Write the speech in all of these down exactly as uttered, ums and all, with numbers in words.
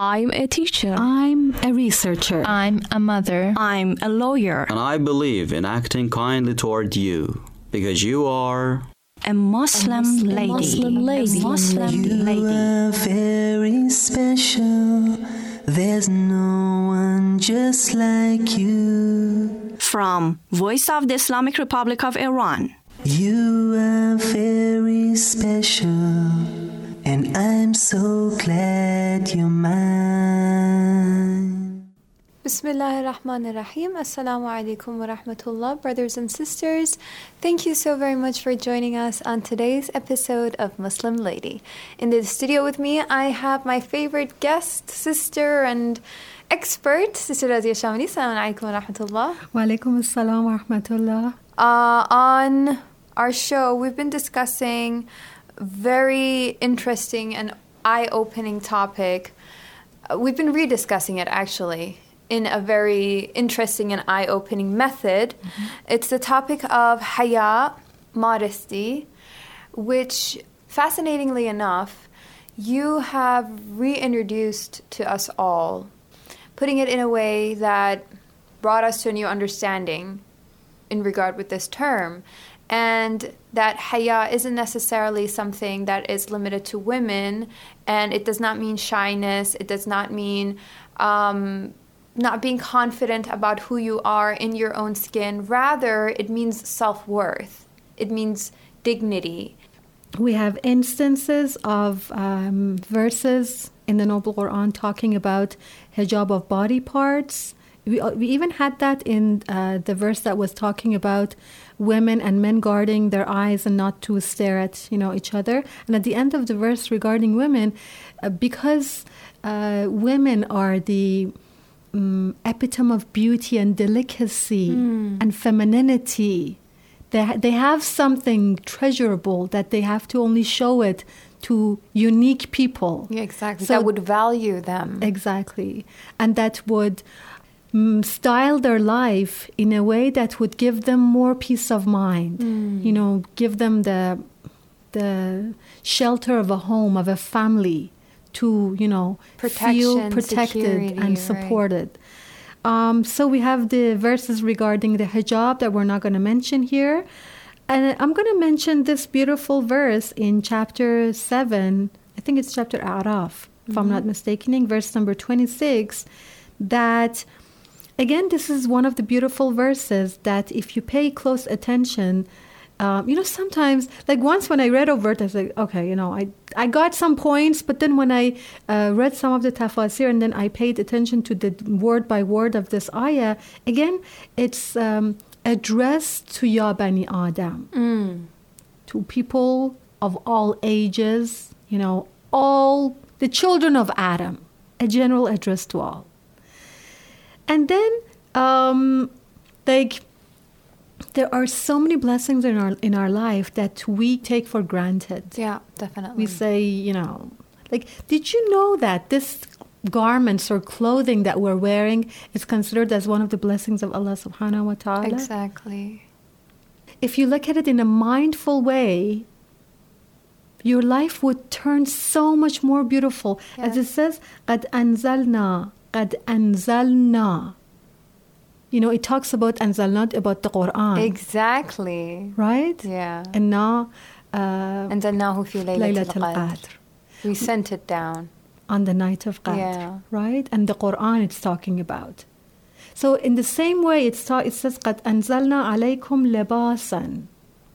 I'm a teacher. I'm a researcher. I'm a mother. I'm a lawyer. And I believe in acting kindly toward you, because you are a Muslim, a Muslim lady. Muslim lady. A Muslim you lady. are very special. There's no one just like you. From Voice of the Islamic Republic of Iran. You are very special, and I'm so glad you're mine. Bismillahir Rahmanir Rahim. Assalamu alaikum wa rahmatullah. Brothers and sisters, thank you so very much for joining us on today's episode of Muslim Lady. In the studio with me, I have my favorite guest, sister, and expert, Sister Razia Shamini. Assalamu alaikum wa rahmatullah. Wa alaikum assalam wa rahmatullah. Uh, on our show, we've been discussing a very interesting and eye-opening topic. Uh, we've been rediscussing it, actually, in a very interesting and eye-opening method. Mm-hmm. It's the topic of haya, modesty, which, fascinatingly enough, you have reintroduced to us all, putting it in a way that brought us to a new understanding in regard with this term, and that haya isn't necessarily something that is limited to women, and it does not mean shyness, it does not mean um, not being confident about who you are in your own skin. Rather, it means self-worth. It means dignity. We have instances of um, verses in the Noble Quran talking about hijab of body parts. We, we even had that in uh, the verse that was talking about women and men guarding their eyes and not to stare at, you know, each other. And at the end of the verse regarding women, uh, because uh, women are the um, epitome of beauty and delicacy mm. and femininity, they ha- they have something treasurable that they have to only show it to unique people. Yeah, exactly. So, that would value them. Exactly. And that would um, style their life in a way that would give them more peace of mind. Mm. You know, give them the the shelter of a home, of a family, to, you know, Protection, feel protected and supported. Right. Um, so we have the verses regarding the hijab that we're not going to mention here. And I'm going to mention this beautiful verse in chapter seven. I think it's chapter A'raf, mm-hmm. if I'm not mistaken, verse number twenty-six, that, again, this is one of the beautiful verses that if you pay close attention, um, you know, sometimes, like once when I read over it, I was like, okay, you know, I, I got some points, but then when I uh, read some of the tafasir and then I paid attention to the word by word of this ayah, again, it's um, addressed to Ya Bani Adam, mm. to people of all ages, you know, all the children of Adam, a general address to all. And then, um, like, there are so many blessings in our in our life that we take for granted. Yeah, definitely. We say, you know, like, did you know that this garments or clothing that we're wearing is considered as one of the blessings of Allah subhanahu wa ta'ala? Exactly. If you look at it in a mindful way, your life would turn so much more beautiful. Yeah. As it says, قَدْ أَنزَلْنَا قَدْ أَنزَلْنَا. You know, it talks about أنزلنا, about the Quran. Exactly. Right? Yeah. إِنَّا uh, أنزلناه في ليلة القدر. We sent it down. On the night of Qadr, yeah. right? And the Quran it's talking about. So in the same way, it's ta- it says, قَدْ أَنزَلْنَا عَلَيْكُمْ لِبَاسًا.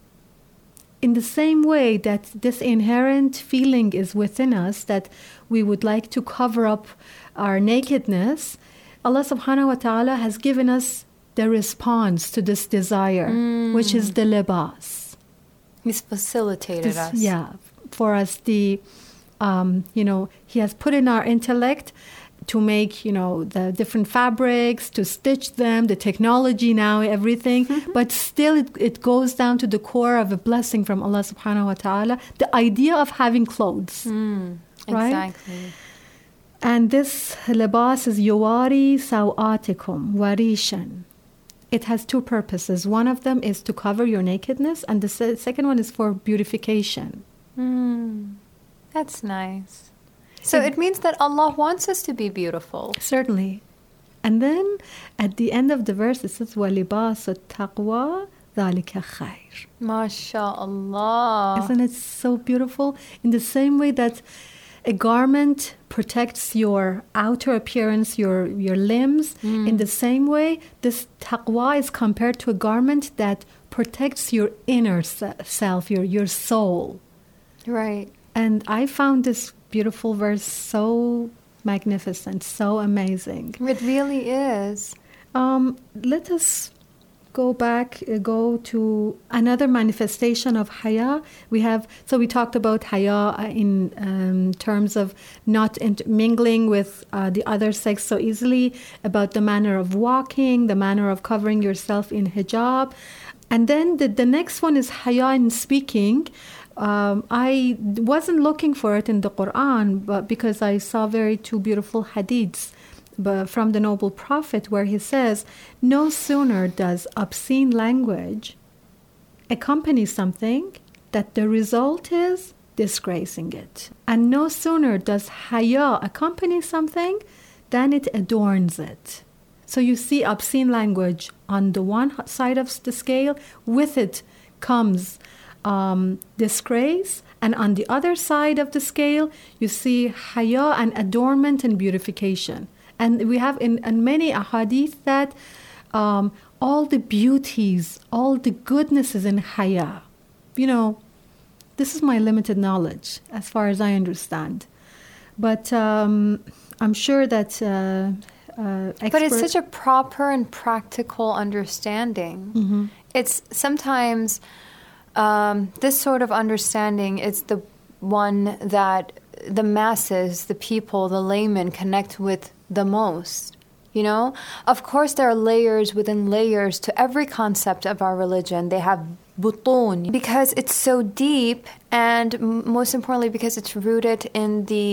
In the same way that this inherent feeling is within us that we would like to cover up our nakedness, Allah subhanahu wa ta'ala has given us the response to this desire, mm. which is the libas. He's facilitated this, us. Yeah, for us the... Um, you know, He has put in our intellect to make, you know, the different fabrics, to stitch them, the technology now, everything. Mm-hmm. But still, it, it goes down to the core of a blessing from Allah subhanahu wa ta'ala, the idea of having clothes. Mm, right? Exactly. And this libas is yuwari sawatikum warishan. It has two purposes. One of them is to cover your nakedness, and the se- second one is for beautification. Mm. That's nice. So it means that Allah wants us to be beautiful. Certainly. And then at the end of the verse, it says, وَلِبَاسُ التَّقْوَى ذَلِكَ خَيْرٌ. MashaAllah. Isn't it so beautiful? In the same way that a garment protects your outer appearance, your, your limbs, mm. in the same way, this taqwa is compared to a garment that protects your inner self, your, your soul. Right. And I found this beautiful verse so magnificent, so amazing. It really is. Um, let us go back, uh, go to another manifestation of haya. We have, so we talked about haya in um, terms of not mingling with uh, the other sex so easily, about the manner of walking, the manner of covering yourself in hijab. And then the, the next one is haya in speaking. Um, I wasn't looking for it in the Quran, but because I saw very two beautiful hadiths but from the Noble Prophet where he says, no sooner does obscene language accompany something that the result is disgracing it. And no sooner does haya accompany something than it adorns it. So you see obscene language on the one side of the scale, with it comes Um, disgrace, and on the other side of the scale you see haya and adornment and beautification. And we have in, in many ahadith that um, all the beauties, all the goodnesses in haya. You know, this is my limited knowledge as far as I understand, but um, I'm sure that uh, uh, expert- but it's such a proper and practical understanding. Mm-hmm. It's sometimes Um, this sort of understanding is the one that the masses, the people, the laymen connect with the most. You know, of course, there are layers within layers to every concept of our religion. They have butun because it's so deep, and most importantly, because it's rooted in the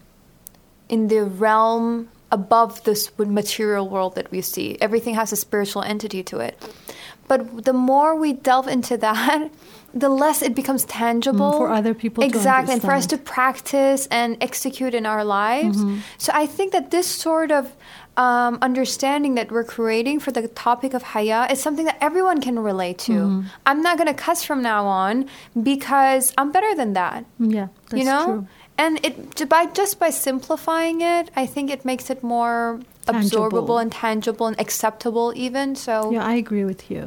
in the realm above this material world that we see. Everything has a spiritual entity to it. But the more we delve into that, the less it becomes tangible. Mm, for other people exactly, to understand. And for us to practice and execute in our lives. Mm-hmm. So I think that this sort of um, understanding that we're creating for the topic of haya is something that everyone can relate to. Mm-hmm. I'm not going to cuss from now on because I'm better than that. Yeah, that's you know? true. And it by just by simplifying it, I think it makes it more tangible. Absorbable and tangible and acceptable even. So yeah, I agree with you.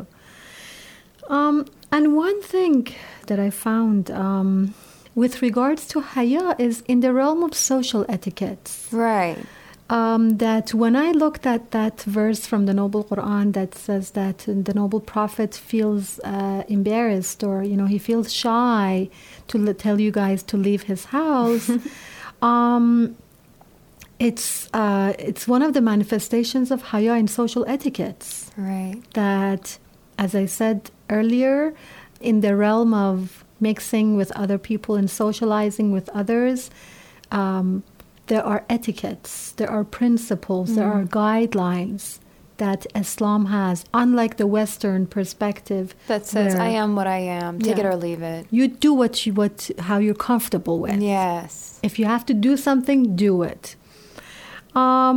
Um, and one thing that I found um, with regards to haya is in the realm of social etiquettes. Right. Um, that when I looked at that verse from the Noble Quran that says that the Noble Prophet feels uh, embarrassed, or, you know, he feels shy to l- tell you guys to leave his house, um, it's uh, it's one of the manifestations of haya in social etiquettes. Right. That, as I said earlier, in the realm of mixing with other people and socializing with others, um, there are etiquettes, there are principles, mm. there are guidelines that Islam has, unlike the Western perspective. That says, where, I am what I am, take yeah, it or leave it. You do what you, what, how you're comfortable with. Yes. If you have to do something, do it. Um,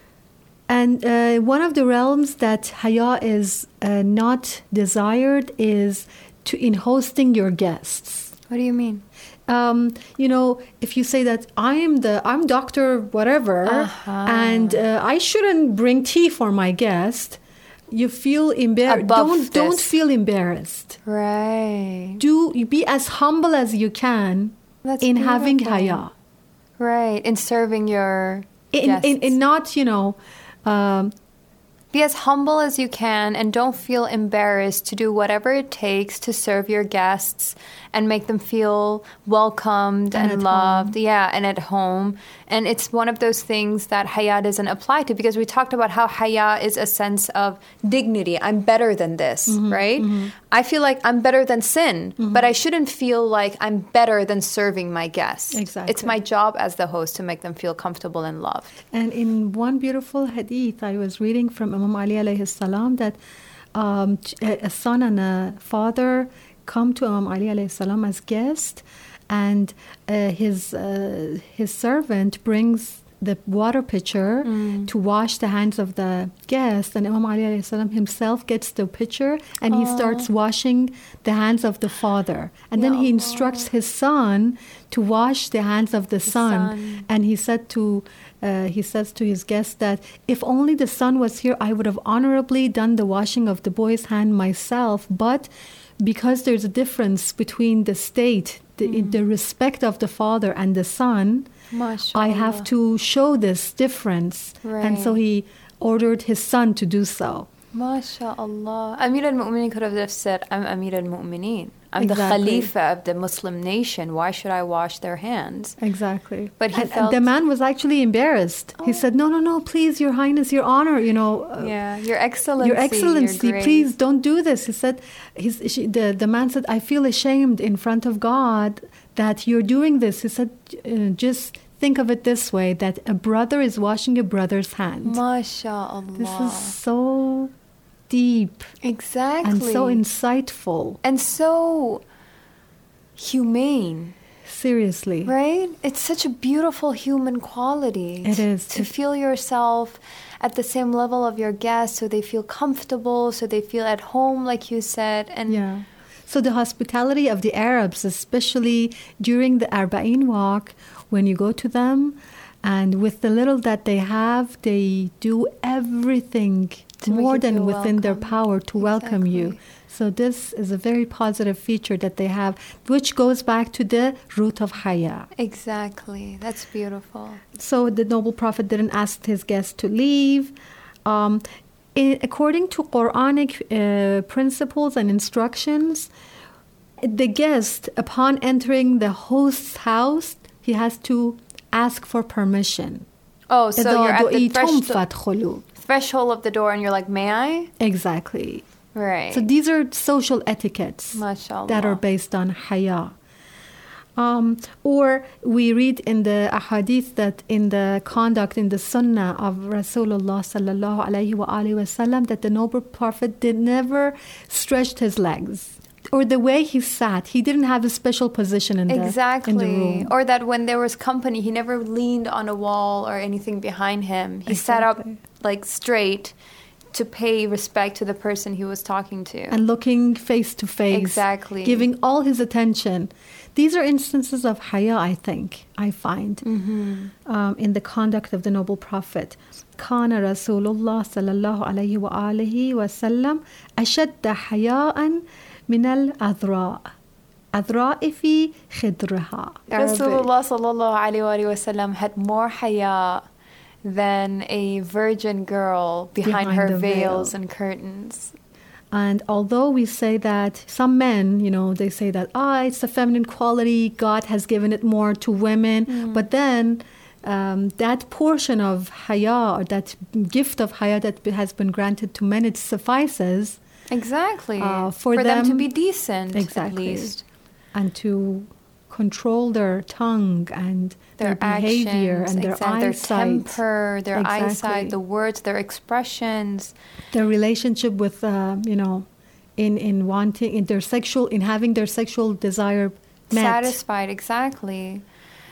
and uh, one of the realms that haya is uh, not desired is to in hosting your guests. What do you mean? Um, you know, if you say that I am the I'm Doctor whatever, uh-huh. and uh, I shouldn't bring tea for my guest, you feel embarrassed. Don't this. don't feel embarrassed. Right. Do be as humble as you can That's in beautiful. having haya. Right. In serving your in, guests. In, in not, you know. Um, Be as humble as you can and don't feel embarrassed to do whatever it takes to serve your guests and make them feel welcomed and, and loved. Home. Yeah, and at home. And it's one of those things that haya doesn't apply to, because we talked about how haya is a sense of dignity. I'm better than this, mm-hmm, right? Mm-hmm. I feel like I'm better than sin, mm-hmm. but I shouldn't feel like I'm better than serving my guests. Exactly. It's my job as the host to make them feel comfortable and loved. And in one beautiful hadith I was reading from Imam Ali alayhi salam, that um, a son and a father come to Imam Ali alayhi salam as guests, and uh, his uh, his servant brings the water pitcher mm. to wash the hands of the guest, and Imam Ali alayhi salam himself gets the pitcher and Aww. he starts washing the hands of the father, and ya then he instructs his son to wash the hands of the, the son. son and he said to uh, he says to his guest that if only the son was here, I would have honorably done the washing of the boy's hand myself, but because there's a difference between the state, the, mm. the respect of the father and the son, Mashallah. I have to show this difference. Right. And so he ordered his son to do so. MashaAllah. Amir al-Mu'mineen could have just said, I'm Amir al-Mu'mineen. I'm exactly. the Khalifa of the Muslim nation. Why should I wash their hands? Exactly. But he and, felt... and the man was actually embarrassed. Oh. He said, no, no, no, please, Your Highness, Your Honor, you know. Uh, yeah, Your Excellency. Your Excellency, your please don't do this. He said, he's, she, the, the man said, I feel ashamed in front of God that you're doing this. He said, uh, just... think of it this way, that a brother is washing a brother's hand. MashaAllah. This is so deep. Exactly. And so insightful. And so humane. Seriously. Right? It's such a beautiful human quality. It is. To feel yourself at the same level of your guests so they feel comfortable, so they feel at home, like you said. And yeah. So the hospitality of the Arabs, especially during the Arba'in walk, when you go to them, and with the little that they have, they do everything to more than within welcome. their power to exactly. welcome you. So this is a very positive feature that they have, which goes back to the root of haya. Exactly. That's beautiful. So the noble prophet didn't ask his guests to leave. Um, in, according to Quranic uh, principles and instructions, the guest, upon entering the host's house, he has to ask for permission. Oh, so you're at the threshold, threshold of the door and you're like, may I? Exactly. Right. So these are social etiquettes Mashallah. that are based on haya. Um, or we read in the ahadith that in the conduct, in the sunnah of Rasulullah sallallahu alayhi wa alihi wa sallam, that the noble prophet did never stretched his legs. Or the way he sat, he didn't have a special position in the, exactly. in the room. Or that when there was company, he never leaned on a wall or anything behind him. He exactly. sat up like straight to pay respect to the person he was talking to. And looking face to face. Exactly. Giving all his attention. These are instances of haya, I think, I find, mm-hmm. um, in the conduct of the noble prophet. كان رسول الله صلى الله عليه وآله وسلم أشد حياء من الأذراء أذراء في خدرها. Rasulullah sallallahu alayhi wa sallam had more haya than a virgin girl behind, behind her veils veil. and curtains. And although we say that some men, you know, they say that, ah, oh, it's a feminine quality, God has given it more to women. Mm. But then um, that portion of haya, or that gift of haya that has been granted to men, it suffices. Exactly. Uh, for for them, them to be decent, exactly. at least. And to control their tongue and their, their behavior actions, and their exactly. eyesight. Their temper, their exactly. eyesight, the words, their expressions. Their relationship with, uh, you know, in, in wanting, in their sexual, in having their sexual desire met. Satisfied, exactly.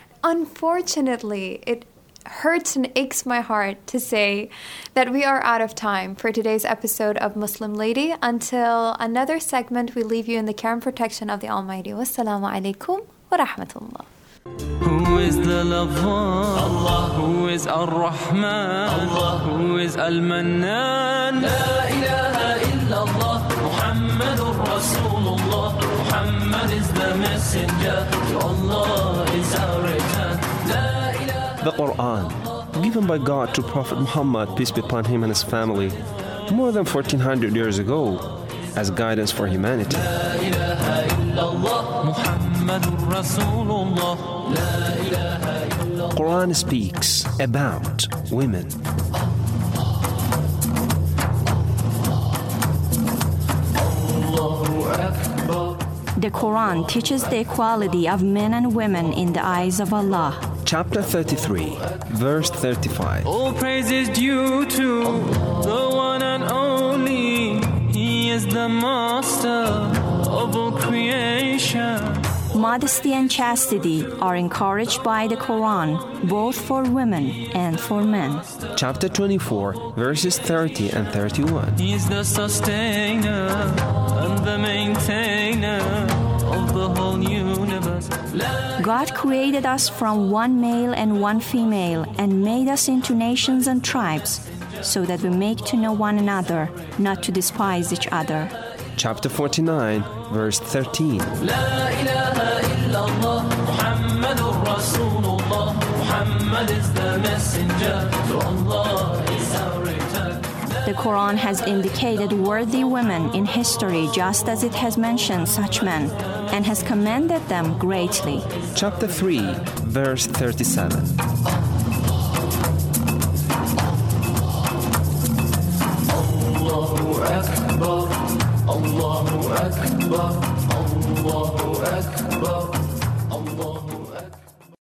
Unfortunately, it hurts and aches my heart to say that we are out of time for today's episode of Muslim Lady. Until another segment, we leave you in the care and protection of the Almighty. Wassalamu alaikum wa rahmatullah. Who is the lover? Allah. Who is Ar-Rahman? Allah. Who is Al-Mannan? La ilaha illallah. Muhammadur Rasulullah. Muhammad is the messenger. To Allah is our return. La ilaha. The Quran, given by God to Prophet Muhammad, peace be upon him and his family, more than fourteen hundred years ago, as guidance for humanity. La ilaha illallah. Muhammadur Rasulullah. La ilaha illallah. Quran speaks about women. The Quran teaches the equality of men and women in the eyes of Allah. Chapter thirty-three, verse thirty-five. All praise is due to the one and only. He is the master of all creation. Modesty and chastity are encouraged by the Quran, both for women and for men. Chapter twenty-four, verses thirty and thirty-one. He is the sustainer and the maintainer of the whole universe. God created us from one male and one female and made us into nations and tribes, so that we make to know one another, not to despise each other. Chapter forty-nine, verse thirteen. La ilaha illallah, Muhammadur Rasulullah. Muhammad is the messenger, to Allah is our return. The Quran has indicated worthy women in history just as it has mentioned such men, and has commended them greatly. Chapter three, verse thirty-seven. Allahu Akbar, Allahu Akbar, Allahu Akbar.